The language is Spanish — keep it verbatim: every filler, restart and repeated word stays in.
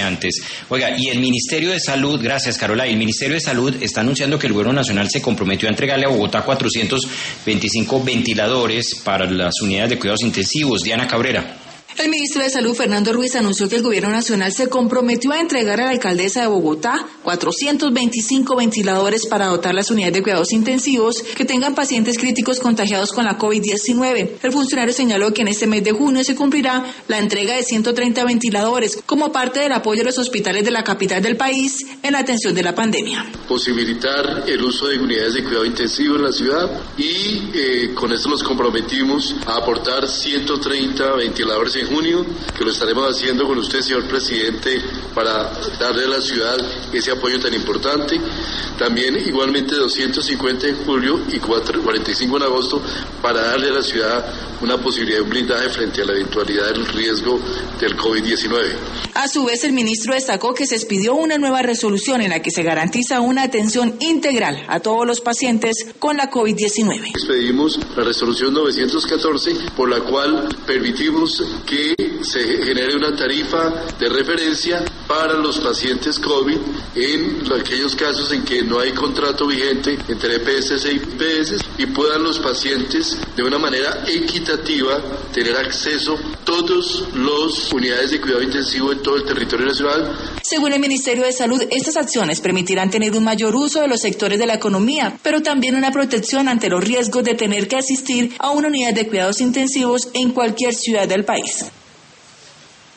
Antes. Oiga, y el Ministerio de Salud, gracias Carola, el Ministerio de Salud está anunciando que el Gobierno Nacional se comprometió a entregarle a Bogotá cuatrocientos veinticinco ventiladores para las unidades de cuidados intensivos. Diana Cabrera. El ministro de Salud, Fernando Ruiz, anunció que el Gobierno Nacional se comprometió a entregar a la alcaldesa de Bogotá cuatrocientos veinticinco ventiladores para dotar las unidades de cuidados intensivos que tengan pacientes críticos contagiados con la COVID diecinueve. El funcionario señaló que en este mes de junio se cumplirá la entrega de ciento treinta ventiladores como parte del apoyo a los hospitales de la capital del país en la atención de la pandemia. Posibilitar el uso de unidades de cuidado intensivo en la ciudad y eh, con esto nos comprometimos a aportar ciento treinta ventiladores en junio, que lo estaremos haciendo con usted, señor presidente, para darle a la ciudad ese apoyo tan importante. También igualmente doscientos cincuenta en julio y cuarenta y cinco en agosto para darle a la ciudad una posibilidad de un blindaje frente a la eventualidad del riesgo del COVID diecinueve. A su vez, el ministro destacó que se expidió una nueva resolución en la que se garantiza una atención integral a todos los pacientes con la COVID diecinueve. Expedimos la resolución novecientos catorce, por la cual permitimos que se genere una tarifa de referencia para los pacientes COVID en aquellos casos en que no hay contrato vigente entre E P S e I P S y puedan los pacientes de una manera equitativa tener acceso a todas las unidades de cuidado intensivo en todo el territorio nacional. Según el Ministerio de Salud, estas acciones permitirán tener un mayor uso de los sectores de la economía, pero también una protección ante los riesgos de tener que asistir a una unidad de cuidados intensivos en cualquier ciudad del país.